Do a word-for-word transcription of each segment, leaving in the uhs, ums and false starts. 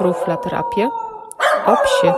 Truflaterapię o psie.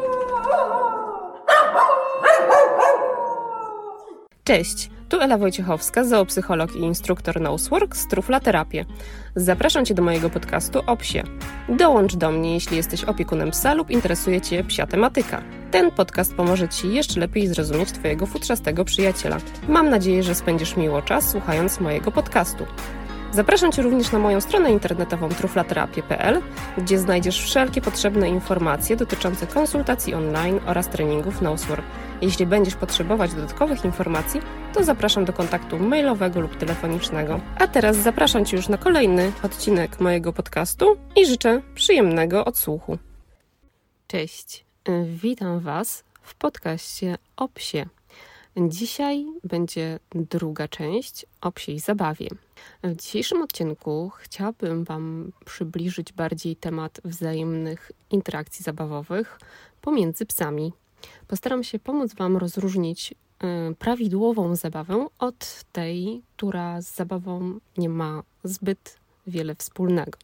Cześć, tu Ela Wojciechowska, zoopsycholog i instruktor Nosework z Truflaterapię. Zapraszam Cię do mojego podcastu o psie. Dołącz do mnie, jeśli jesteś opiekunem psa lub interesuje Cię psia tematyka. Ten podcast pomoże Ci jeszcze lepiej zrozumieć Twojego futrzastego przyjaciela. Mam nadzieję, że spędzisz miło czas słuchając mojego podcastu. Zapraszam Cię również na moją stronę internetową truflaterapię kropka p l, gdzie znajdziesz wszelkie potrzebne informacje dotyczące konsultacji online oraz treningów Nosework. Jeśli będziesz potrzebować dodatkowych informacji, to zapraszam do kontaktu mailowego lub telefonicznego. A teraz zapraszam Cię już na kolejny odcinek mojego podcastu i życzę przyjemnego odsłuchu. Cześć, witam Was w podcaście o psie. Dzisiaj będzie druga część o psiej zabawie. W dzisiejszym odcinku chciałabym Wam przybliżyć bardziej temat wzajemnych interakcji zabawowych pomiędzy psami. Postaram się pomóc Wam rozróżnić y, prawidłową zabawę od tej, która z zabawą nie ma zbyt wiele wspólnego.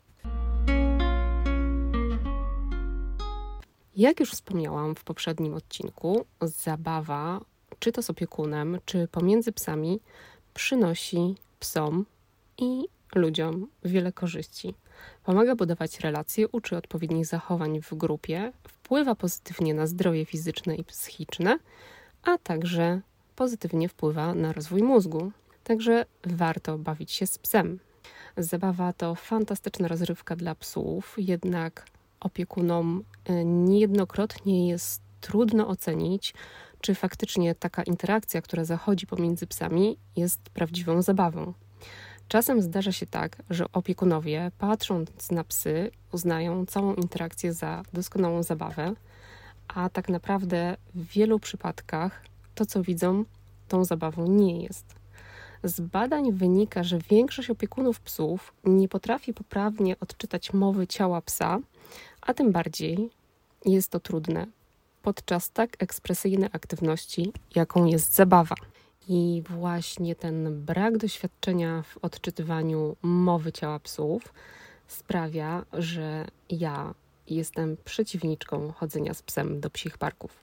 Jak już wspomniałam w poprzednim odcinku, zabawa, czy to z opiekunem, czy pomiędzy psami, przynosi psom i ludziom wiele korzyści. Pomaga budować relacje, uczy odpowiednich zachowań w grupie, wpływa pozytywnie na zdrowie fizyczne i psychiczne, a także pozytywnie wpływa na rozwój mózgu. Także warto bawić się z psem. Zabawa to fantastyczna rozrywka dla psów, jednak opiekunom niejednokrotnie jest trudno ocenić, czy faktycznie taka interakcja, która zachodzi pomiędzy psami, jest prawdziwą zabawą. Czasem zdarza się tak, że opiekunowie, patrząc na psy, uznają całą interakcję za doskonałą zabawę, a tak naprawdę w wielu przypadkach to, co widzą, tą zabawą nie jest. Z badań wynika, że większość opiekunów psów nie potrafi poprawnie odczytać mowy ciała psa, a tym bardziej jest to trudne podczas tak ekspresyjnej aktywności, jaką jest zabawa. I właśnie ten brak doświadczenia w odczytywaniu mowy ciała psów sprawia, że ja jestem przeciwniczką chodzenia z psem do psich parków.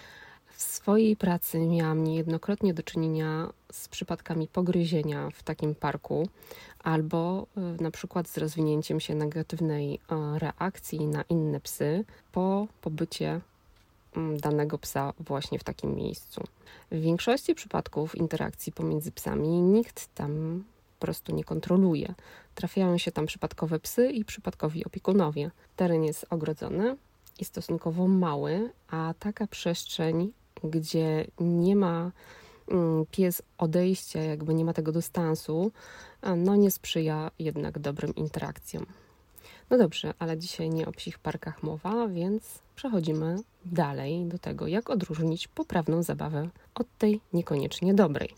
W swojej pracy miałam niejednokrotnie do czynienia z przypadkami pogryzienia w takim parku albo na przykład z rozwinięciem się negatywnej reakcji na inne psy po pobycie danego psa właśnie w takim miejscu. W większości przypadków interakcji pomiędzy psami nikt tam po prostu nie kontroluje. Trafiają się tam przypadkowe psy i przypadkowi opiekunowie. Teren jest ogrodzony i stosunkowo mały, a taka przestrzeń, gdzie nie ma mm, pies odejścia, jakby nie ma tego dystansu, no nie sprzyja jednak dobrym interakcjom. No dobrze, ale dzisiaj nie o psich parkach mowa, więc przechodzimy dalej do tego, jak odróżnić poprawną zabawę od tej niekoniecznie dobrej.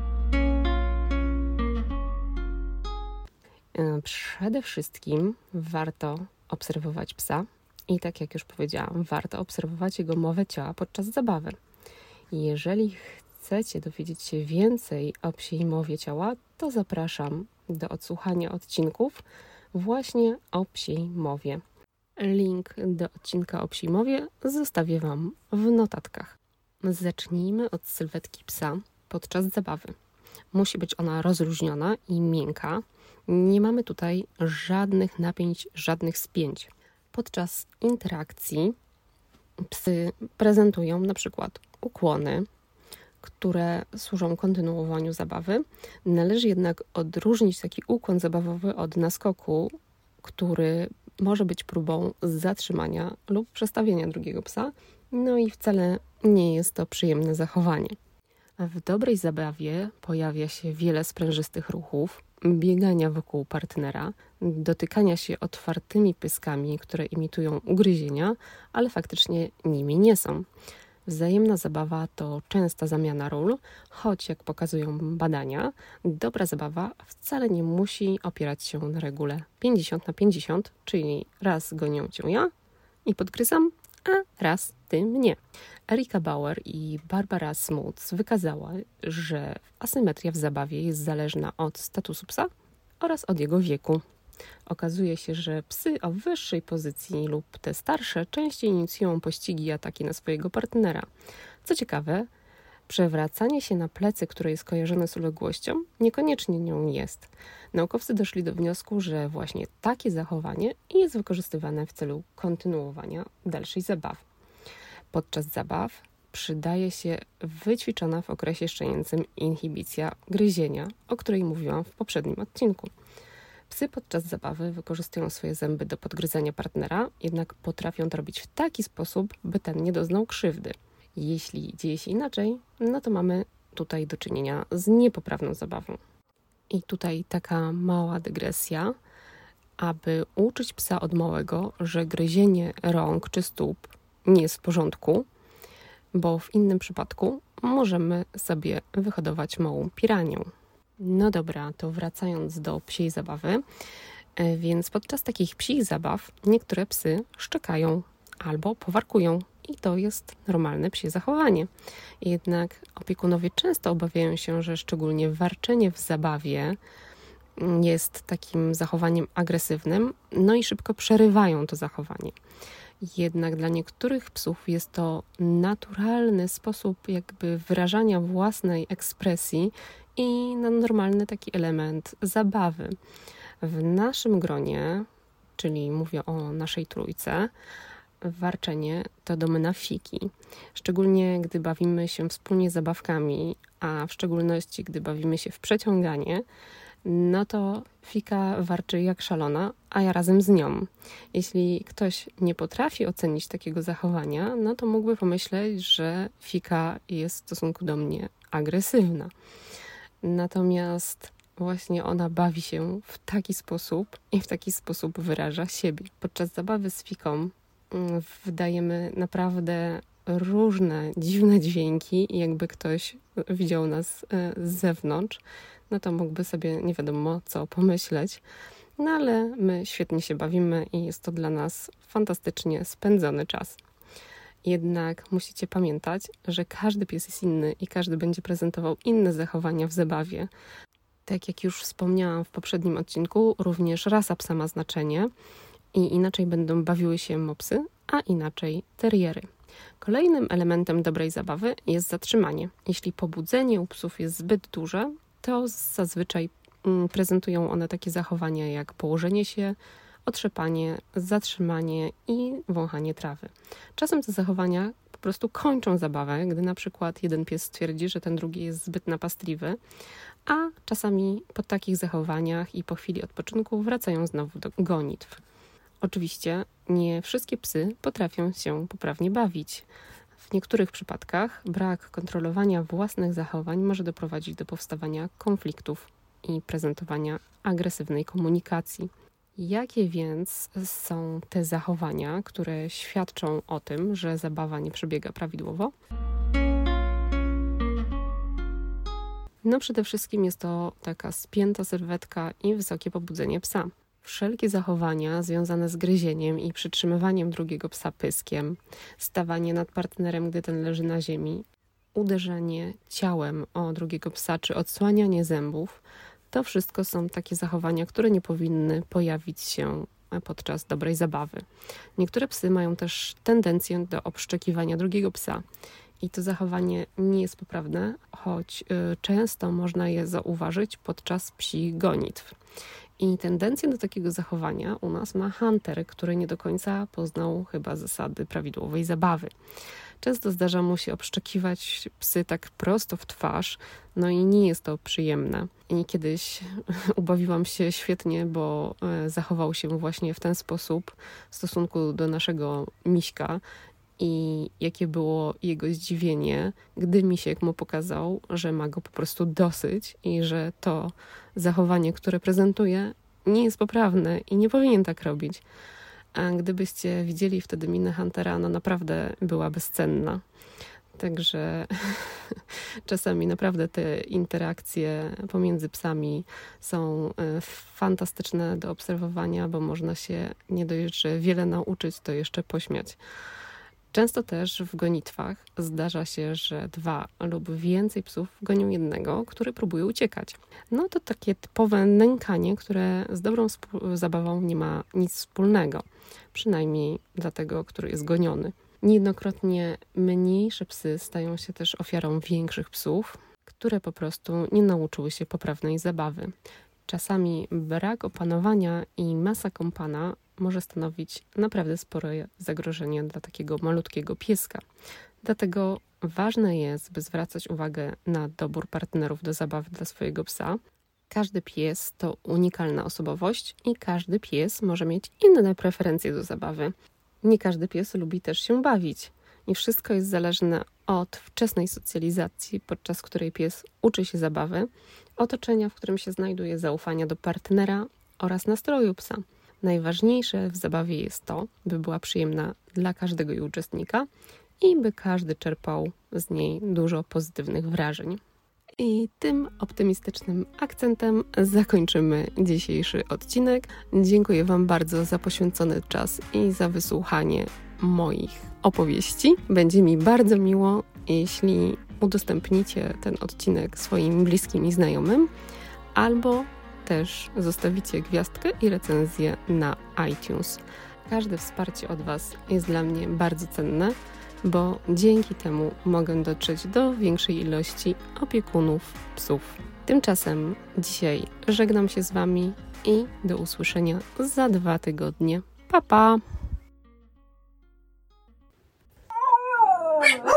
Przede wszystkim warto obserwować psa i tak jak już powiedziałam, warto obserwować jego mowę ciała podczas zabawy. Jeżeli chcecie dowiedzieć się więcej o psiej mowie ciała, to zapraszam do odsłuchania odcinków właśnie o psiej mowie. Link do odcinka o psiej mowie zostawię Wam w notatkach. Zacznijmy od sylwetki psa podczas zabawy. Musi być ona rozluźniona i miękka. Nie mamy tutaj żadnych napięć, żadnych spięć. Podczas interakcji psy prezentują na przykład ukłony, które służą kontynuowaniu zabawy. Należy jednak odróżnić taki ukłon zabawowy od naskoku, który może być próbą zatrzymania lub przestawienia drugiego psa, no i wcale nie jest to przyjemne zachowanie. W dobrej zabawie pojawia się wiele sprężystych ruchów, biegania wokół partnera, dotykania się otwartymi pyskami, które imitują ugryzienia, ale faktycznie nimi nie są. Wzajemna zabawa to częsta zamiana ról, choć jak pokazują badania, dobra zabawa wcale nie musi opierać się na regule pięćdziesiąt na pięćdziesiąt, czyli raz gonię cię ja i podgryzam, a raz ty mnie. Erika Bauer i Barbara Smuts wykazały, że asymetria w zabawie jest zależna od statusu psa oraz od jego wieku. Okazuje się, że psy o wyższej pozycji lub te starsze częściej inicjują pościgi i ataki na swojego partnera. Co ciekawe, przewracanie się na plecy, które jest kojarzone z uległością, niekoniecznie nią jest. Naukowcy doszli do wniosku, że właśnie takie zachowanie jest wykorzystywane w celu kontynuowania dalszej zabawy. Podczas zabaw przydaje się wyćwiczona w okresie szczenięcym inhibicja gryzienia, o której mówiłam w poprzednim odcinku. Psy podczas zabawy wykorzystują swoje zęby do podgryzania partnera, jednak potrafią to robić w taki sposób, by ten nie doznał krzywdy. Jeśli dzieje się inaczej, no to mamy tutaj do czynienia z niepoprawną zabawą. I tutaj taka mała dygresja, aby uczyć psa od małego, że gryzienie rąk czy stóp nie jest w porządku, bo w innym przypadku możemy sobie wyhodować małą piranię. No dobra, to wracając do psiej zabawy, więc podczas takich psich zabaw niektóre psy szczekają albo powarkują i to jest normalne psie zachowanie. Jednak opiekunowie często obawiają się, że szczególnie warczenie w zabawie jest takim zachowaniem agresywnym, no i szybko przerywają to zachowanie. Jednak dla niektórych psów jest to naturalny sposób jakby wyrażania własnej ekspresji i normalny taki element zabawy. W naszym gronie, czyli mówię o naszej trójce, warczenie to domena Fiki. Szczególnie gdy bawimy się wspólnie zabawkami, a w szczególności gdy bawimy się w przeciąganie, no to Fika warczy jak szalona, a ja razem z nią. Jeśli ktoś nie potrafi ocenić takiego zachowania, no to mógłby pomyśleć, że Fika jest w stosunku do mnie agresywna. Natomiast właśnie ona bawi się w taki sposób i w taki sposób wyraża siebie. Podczas zabawy z Fiką wydajemy naprawdę różne dziwne dźwięki i jakby ktoś widział nas z zewnątrz, no to mógłby sobie nie wiadomo co pomyśleć. No ale my świetnie się bawimy i jest to dla nas fantastycznie spędzony czas. Jednak musicie pamiętać, że każdy pies jest inny i każdy będzie prezentował inne zachowania w zabawie. Tak jak już wspomniałam w poprzednim odcinku, również rasa psa ma znaczenie i inaczej będą bawiły się mopsy, a inaczej teriery. Kolejnym elementem dobrej zabawy jest zatrzymanie. Jeśli pobudzenie u psów jest zbyt duże, to zazwyczaj prezentują one takie zachowania jak położenie się, otrzepanie, zatrzymanie i wąchanie trawy. Czasem te zachowania po prostu kończą zabawę, gdy na przykład jeden pies stwierdzi, że ten drugi jest zbyt napastliwy, a czasami po takich zachowaniach i po chwili odpoczynku wracają znowu do gonitw. Oczywiście nie wszystkie psy potrafią się poprawnie bawić. W niektórych przypadkach brak kontrolowania własnych zachowań może doprowadzić do powstawania konfliktów i prezentowania agresywnej komunikacji. Jakie więc są te zachowania, które świadczą o tym, że zabawa nie przebiega prawidłowo? No przede wszystkim jest to taka spięta sylwetka i wysokie pobudzenie psa. Wszelkie zachowania związane z gryzieniem i przytrzymywaniem drugiego psa pyskiem, stawanie nad partnerem, gdy ten leży na ziemi, uderzenie ciałem o drugiego psa czy odsłanianie zębów, to wszystko są takie zachowania, które nie powinny pojawić się podczas dobrej zabawy. Niektóre psy mają też tendencję do obszczekiwania drugiego psa i to zachowanie nie jest poprawne, choć y, często można je zauważyć podczas psich gonitw. I tendencję do takiego zachowania u nas ma hunter, który nie do końca poznał chyba zasady prawidłowej zabawy. Często zdarza mu się obszczekiwać psy tak prosto w twarz, no i nie jest to przyjemne. I kiedyś ubawiłam się świetnie, bo zachował się właśnie w ten sposób w stosunku do naszego Miśka i jakie było jego zdziwienie, gdy Misiek mu pokazał, że ma go po prostu dosyć i że to zachowanie, które prezentuje, nie jest poprawne i nie powinien tak robić. A gdybyście widzieli wtedy minę Huntera, no naprawdę była bezcenna. Także czasami naprawdę te interakcje pomiędzy psami są fantastyczne do obserwowania, bo można się nie dość, że wiele nauczyć, to jeszcze pośmiać. Często też w gonitwach zdarza się, że dwa lub więcej psów gonią jednego, który próbuje uciekać. No to takie typowe nękanie, które z dobrą zabawą nie ma nic wspólnego. Przynajmniej dla tego, który jest goniony. Niejednokrotnie mniejsze psy stają się też ofiarą większych psów, które po prostu nie nauczyły się poprawnej zabawy. Czasami brak opanowania i masa kompana może stanowić naprawdę spore zagrożenie dla takiego malutkiego pieska. Dlatego ważne jest, by zwracać uwagę na dobór partnerów do zabawy dla swojego psa. Każdy pies to unikalna osobowość i każdy pies może mieć inne preferencje do zabawy. Nie każdy pies lubi też się bawić. I wszystko jest zależne od wczesnej socjalizacji, podczas której pies uczy się zabawy, otoczenia, w którym się znajduje, zaufania do partnera oraz nastroju psa. Najważniejsze w zabawie jest to, by była przyjemna dla każdego jej uczestnika i by każdy czerpał z niej dużo pozytywnych wrażeń. I tym optymistycznym akcentem zakończymy dzisiejszy odcinek. Dziękuję Wam bardzo za poświęcony czas i za wysłuchanie moich opowieści. Będzie mi bardzo miło, jeśli udostępnicie ten odcinek swoim bliskim i znajomym, albo też zostawicie gwiazdkę i recenzję na iTunes. Każde wsparcie od Was jest dla mnie bardzo cenne, bo dzięki temu mogę dotrzeć do większej ilości opiekunów psów. Tymczasem dzisiaj żegnam się z Wami i do usłyszenia za dwa tygodnie. Pa, pa!